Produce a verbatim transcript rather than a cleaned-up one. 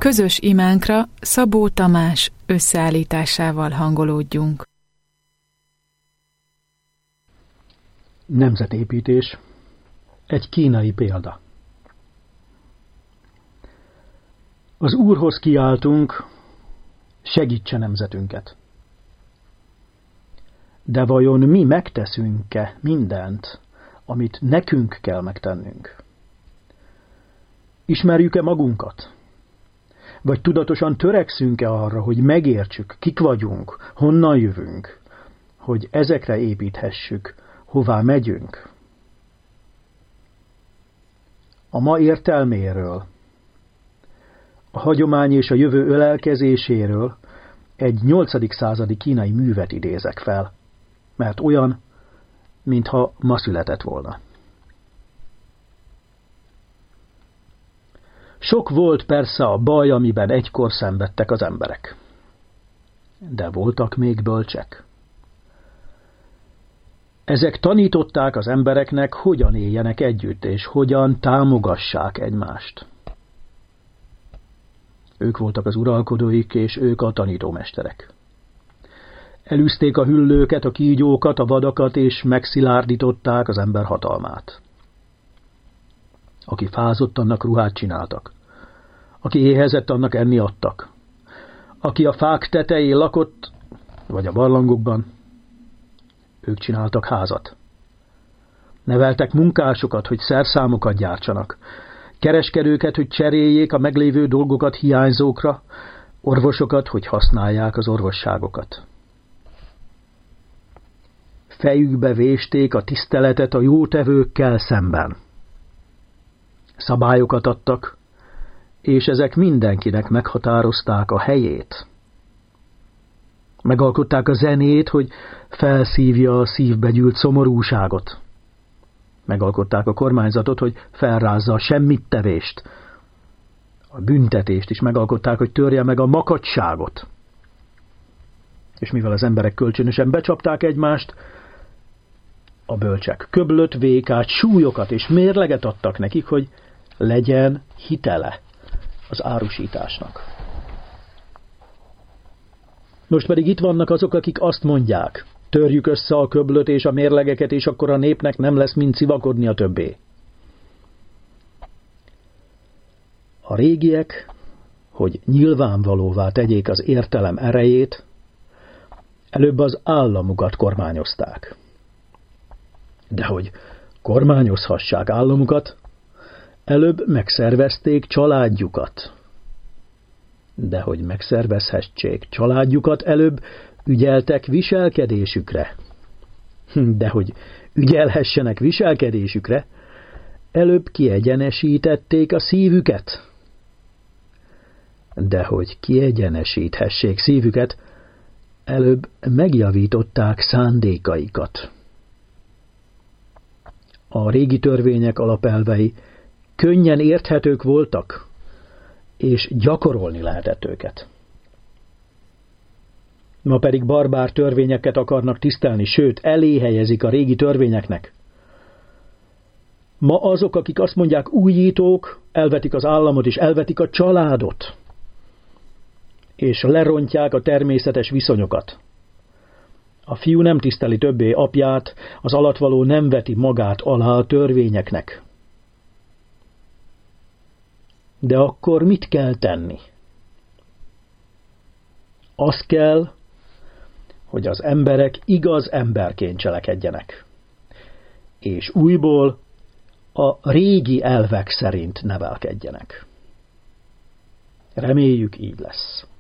Közös imánkra Szabó Tamás összeállításával hangolódjunk. Nemzetépítés. Egy kínai példa. Az Úrhoz kiáltunk, segítse nemzetünket. De vajon mi megteszünk-e mindent, amit nekünk kell megtennünk? Ismerjük-e magunkat? Vagy tudatosan törekszünk-e arra, hogy megértsük, kik vagyunk, honnan jövünk, hogy ezekre építhessük, hová megyünk? A ma értelméről, a hagyomány és a jövő ölelkezéséről egy nyolcadik századi kínai művet idézek fel, mert olyan, mintha ma született volna. Sok volt persze a baj, amiben egykor szenvedtek az emberek. De voltak még bölcsek. Ezek tanították az embereknek, hogyan éljenek együtt, és hogyan támogassák egymást. Ők voltak az uralkodóik, és ők a tanítómesterek. Elűzték a hüllőket, a kígyókat, a vadakat, és megszilárdították az ember hatalmát. Aki fázott, annak ruhát csináltak. Aki éhezett, annak enni adtak. Aki a fák tetején lakott, vagy a barlangokban, ők csináltak házat. Neveltek munkásokat, hogy szerszámokat gyártsanak, kereskedőket, hogy cseréljék a meglévő dolgokat hiányzókra, orvosokat, hogy használják az orvosságokat. Fejükbe vésték a tiszteletet a jótevőkkel szemben. Szabályokat adtak, és ezek mindenkinek meghatározták a helyét. Megalkották a zenét, hogy felszívja a szívbe gyűlt szomorúságot. Megalkották a kormányzatot, hogy felrázza a semmittevést. A büntetést is megalkották, hogy törje meg a makacságot. És mivel az emberek kölcsönösen becsapták egymást, a bölcsek köblöt, vékát, súlyokat és mérleget adtak nekik, hogy legyen hitele az árusításnak. Most pedig itt vannak azok, akik azt mondják, törjük össze a köblöt és a mérlegeket, és akkor a népnek nem lesz mind szivakodnia többé. A régiek, hogy nyilvánvalóvá tegyék az értelem erejét, előbb az államukat kormányozták. De hogy kormányozhassák államukat, előbb megszervezték családjukat. De hogy megszervezhessék családjukat, előbb ügyeltek viselkedésükre. De hogy ügyelhessenek viselkedésükre, előbb kiegyenesítették a szívüket. De hogy kiegyenesíthessék szívüket, előbb megjavították szándékaikat. A régi törvények alapelvei könnyen érthetők voltak, és gyakorolni lehetett őket. Ma pedig barbár törvényeket akarnak tisztelni, sőt, elé helyezik a régi törvényeknek. Ma azok, akik azt mondják újítók, elvetik az államot és elvetik a családot, és lerontják a természetes viszonyokat. A fiú nem tiszteli többé apját, az alattvaló nem veti magát alá a törvényeknek. De akkor mit kell tenni? Az kell, hogy az emberek igaz emberként cselekedjenek, és újból a régi elvek szerint nevelkedjenek. Reméljük, így lesz.